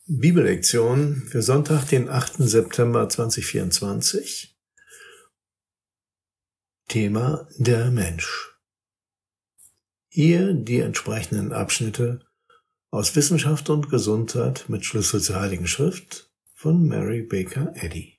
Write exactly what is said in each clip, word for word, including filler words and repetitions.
Bibellektion für Sonntag, den achten September zweitausendvierundzwanzig. Thema der Mensch. Hier die entsprechenden Abschnitte aus Wissenschaft und Gesundheit mit Schlüssel zur Heiligen Schrift von Mary Baker Eddy.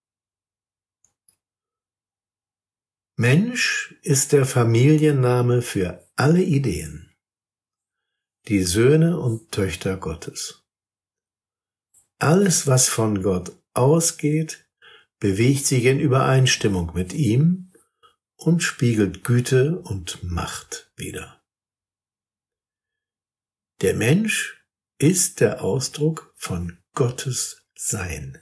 Mensch ist der Familienname für alle Ideen, die Söhne und Töchter Gottes. Alles, was von Gott ausgeht, bewegt sich in Übereinstimmung mit ihm und spiegelt Güte und Macht wider. Der Mensch ist der Ausdruck von Gottes Sein.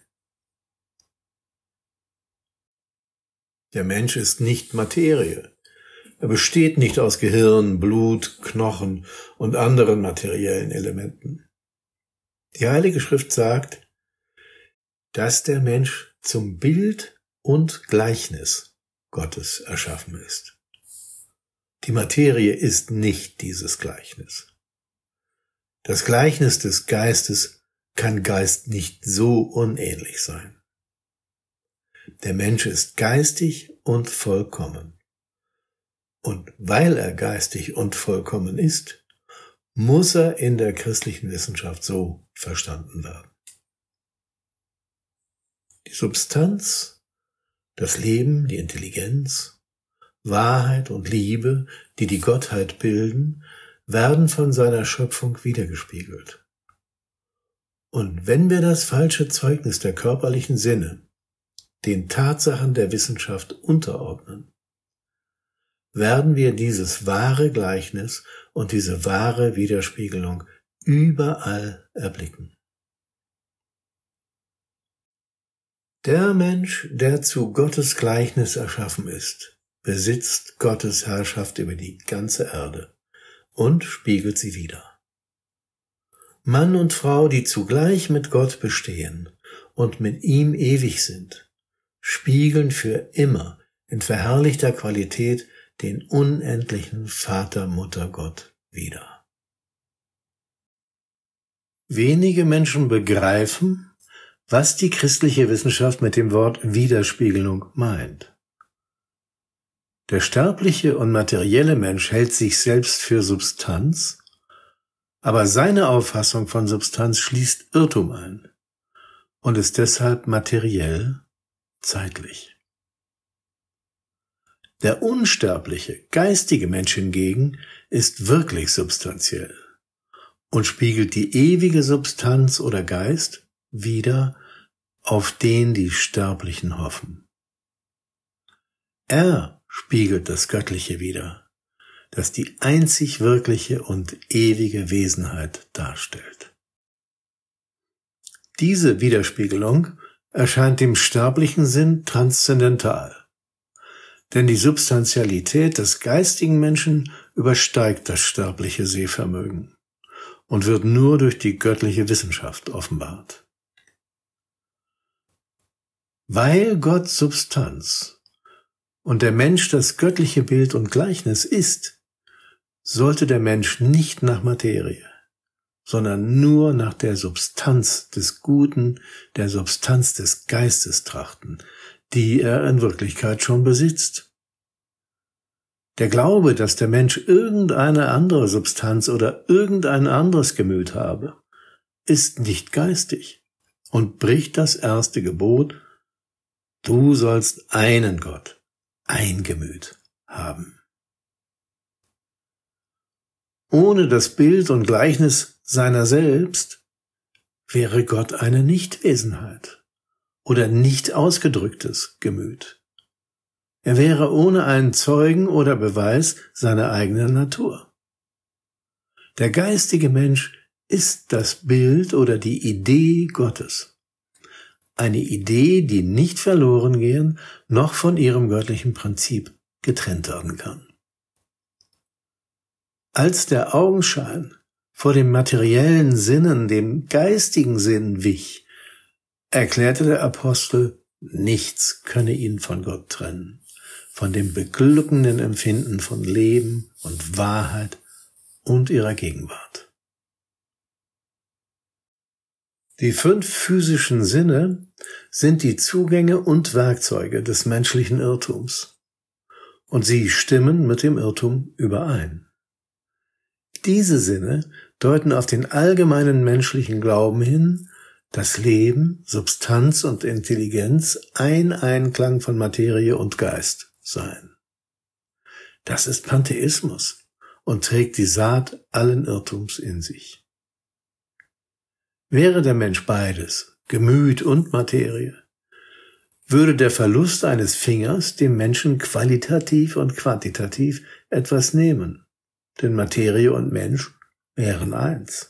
Der Mensch ist nicht Materie. Er besteht nicht aus Gehirn, Blut, Knochen und anderen materiellen Elementen. Die Heilige Schrift sagt, dass der Mensch zum Bild und Gleichnis Gottes erschaffen ist. Die Materie ist nicht dieses Gleichnis. Das Gleichnis des Geistes kann Geist nicht so unähnlich sein. Der Mensch ist geistig und vollkommen. Und weil er geistig und vollkommen ist, muss er in der christlichen Wissenschaft so verstanden werden. Die Substanz, das Leben, die Intelligenz, Wahrheit und Liebe, die die Gottheit bilden, werden von seiner Schöpfung wiedergespiegelt. Und wenn wir das falsche Zeugnis der körperlichen Sinne den Tatsachen der Wissenschaft unterordnen, werden wir dieses wahre Gleichnis und diese wahre Widerspiegelung überall erblicken. Der Mensch, der zu Gottes Gleichnis erschaffen ist, besitzt Gottes Herrschaft über die ganze Erde und spiegelt sie wider. Mann und Frau, die zugleich mit Gott bestehen und mit ihm ewig sind, spiegeln für immer in verherrlichter Qualität den unendlichen Vater, Mutter, Gott wider. Wenige Menschen begreifen, was die christliche Wissenschaft mit dem Wort Widerspiegelung meint. Der sterbliche und materielle Mensch hält sich selbst für Substanz, aber seine Auffassung von Substanz schließt Irrtum ein und ist deshalb materiell, zeitlich. Der unsterbliche, geistige Mensch hingegen ist wirklich substanziell und spiegelt die ewige Substanz oder Geist wider, auf den die Sterblichen hoffen. Er spiegelt das Göttliche wider, das die einzig wirkliche und ewige Wesenheit darstellt. Diese Widerspiegelung erscheint dem sterblichen Sinn transzendental. Denn die Substantialität des geistigen Menschen übersteigt das sterbliche Sehvermögen und wird nur durch die göttliche Wissenschaft offenbart. Weil Gott Substanz und der Mensch das göttliche Bild und Gleichnis ist, sollte der Mensch nicht nach Materie, sondern nur nach der Substanz des Guten, der Substanz des Geistes trachten, die er in Wirklichkeit schon besitzt. Der Glaube, dass der Mensch irgendeine andere Substanz oder irgendein anderes Gemüt habe, ist nicht geistig und bricht das erste Gebot: Du sollst einen Gott, ein Gemüt haben. Ohne das Bild und Gleichnis seiner selbst wäre Gott eine Nichtwesenheit oder nicht ausgedrücktes Gemüt. Er wäre ohne einen Zeugen oder Beweis seiner eigenen Natur. Der geistige Mensch ist das Bild oder die Idee Gottes. Eine Idee, die nicht verloren gehen, noch von ihrem göttlichen Prinzip getrennt werden kann. Als der Augenschein vor dem materiellen Sinnen, dem geistigen Sinn wich, erklärte der Apostel, nichts könne ihn von Gott trennen, von dem beglückenden Empfinden von Leben und Wahrheit und ihrer Gegenwart. Die fünf physischen Sinne sind die Zugänge und Werkzeuge des menschlichen Irrtums. Und sie stimmen mit dem Irrtum überein. Diese Sinne deuten auf den allgemeinen menschlichen Glauben hin, dass Leben, Substanz und Intelligenz ein Einklang von Materie und Geist seien. Das ist Pantheismus und trägt die Saat allen Irrtums in sich. Wäre der Mensch beides, Gemüt und Materie, würde der Verlust eines Fingers dem Menschen qualitativ und quantitativ etwas nehmen, denn Materie und Mensch wären eins.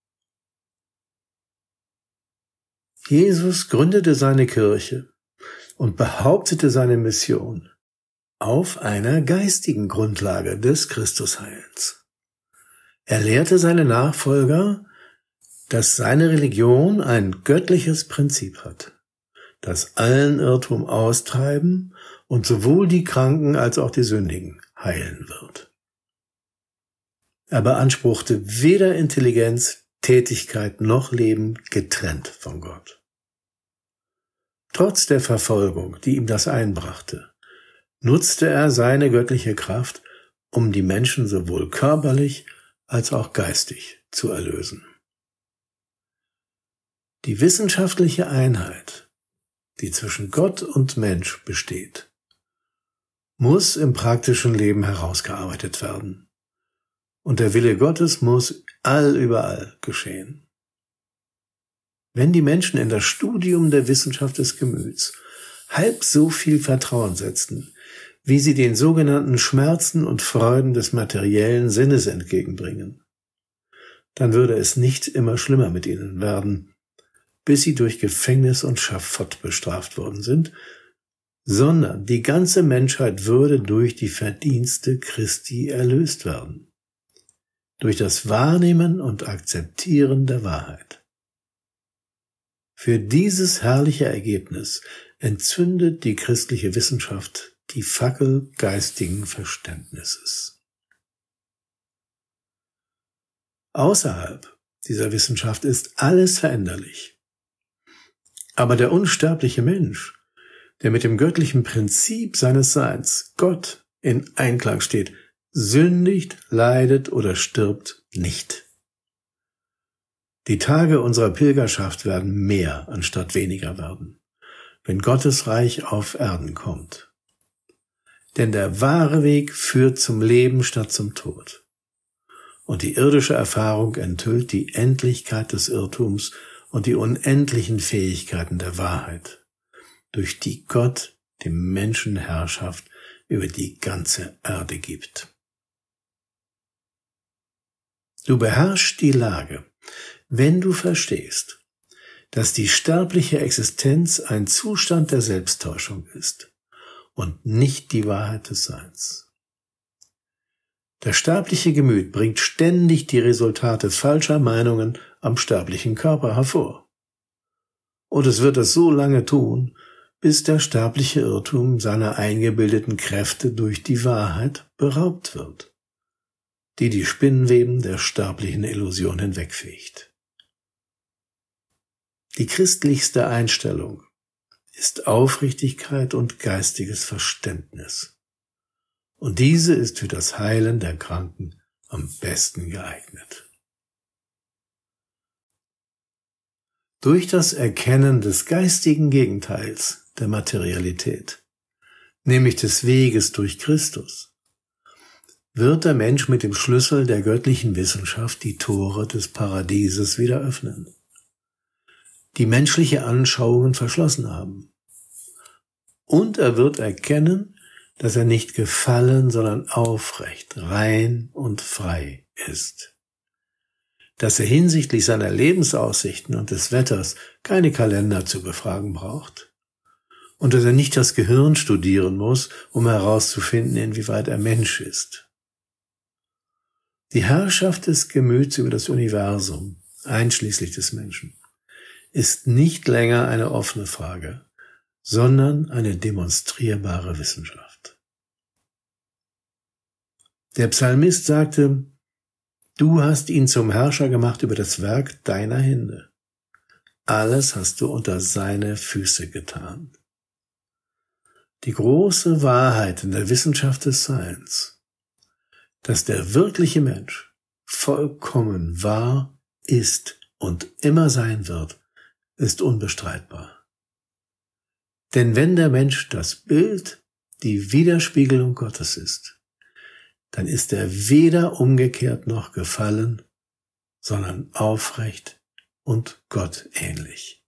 Jesus gründete seine Kirche und behauptete seine Mission auf einer geistigen Grundlage des Christusheils. Er lehrte seine Nachfolger, dass seine Religion ein göttliches Prinzip hat, das allen Irrtum austreiben und sowohl die Kranken als auch die Sündigen heilen wird. Er beanspruchte weder Intelligenz, Tätigkeit noch Leben getrennt von Gott. Trotz der Verfolgung, die ihm das einbrachte, nutzte er seine göttliche Kraft, um die Menschen sowohl körperlich als auch geistig zu erlösen. Die wissenschaftliche Einheit, die zwischen Gott und Mensch besteht, muss im praktischen Leben herausgearbeitet werden. Und der Wille Gottes muss allüberall geschehen. Wenn die Menschen in das Studium der Wissenschaft des Gemüts halb so viel Vertrauen setzten, wie sie den sogenannten Schmerzen und Freuden des materiellen Sinnes entgegenbringen, dann würde es nicht immer schlimmer mit ihnen werden, bis sie durch Gefängnis und Schafott bestraft worden sind, sondern die ganze Menschheit würde durch die Verdienste Christi erlöst werden, durch das Wahrnehmen und Akzeptieren der Wahrheit. Für dieses herrliche Ergebnis entzündet die christliche Wissenschaft die Fackel geistigen Verständnisses. Außerhalb dieser Wissenschaft ist alles veränderlich. Aber der unsterbliche Mensch, der mit dem göttlichen Prinzip seines Seins, Gott, in Einklang steht, sündigt, leidet oder stirbt nicht. Die Tage unserer Pilgerschaft werden mehr anstatt weniger werden, wenn Gottes Reich auf Erden kommt. Denn der wahre Weg führt zum Leben statt zum Tod. Und die irdische Erfahrung enthüllt die Endlichkeit des Irrtums und die unendlichen Fähigkeiten der Wahrheit, durch die Gott dem Menschen Herrschaft über die ganze Erde gibt. Du beherrschst die Lage, wenn du verstehst, dass die sterbliche Existenz ein Zustand der Selbsttäuschung ist und nicht die Wahrheit des Seins. Das sterbliche Gemüt bringt ständig die Resultate falscher Meinungen am sterblichen Körper hervor. Und es wird es so lange tun, bis der sterbliche Irrtum seiner eingebildeten Kräfte durch die Wahrheit beraubt wird, die die Spinnweben der sterblichen Illusion hinwegfegt. Die christlichste Einstellung ist Aufrichtigkeit und geistiges Verständnis. Und diese ist für das Heilen der Kranken am besten geeignet. Durch das Erkennen des geistigen Gegenteils der Materialität, nämlich des Weges durch Christus, wird der Mensch mit dem Schlüssel der göttlichen Wissenschaft die Tore des Paradieses wieder öffnen, die menschliche Anschauungen verschlossen haben. Und er wird erkennen, dass er nicht gefallen, sondern aufrecht, rein und frei ist. Dass er hinsichtlich seiner Lebensaussichten und des Wetters keine Kalender zu befragen braucht. Und dass er nicht das Gehirn studieren muss, um herauszufinden, inwieweit er Mensch ist. Die Herrschaft des Gemüts über das Universum, einschließlich des Menschen, ist nicht länger eine offene Frage, sondern eine demonstrierbare Wissenschaft. Der Psalmist sagte, du hast ihn zum Herrscher gemacht über das Werk deiner Hände. alles hast du unter seine Füße getan. Die große Wahrheit in der Wissenschaft des Seins, dass der wirkliche Mensch vollkommen war, ist und immer sein wird, ist unbestreitbar. Denn wenn der Mensch das Bild, die Widerspiegelung Gottes ist, dann ist er weder umgekehrt noch gefallen, sondern aufrecht und gottähnlich.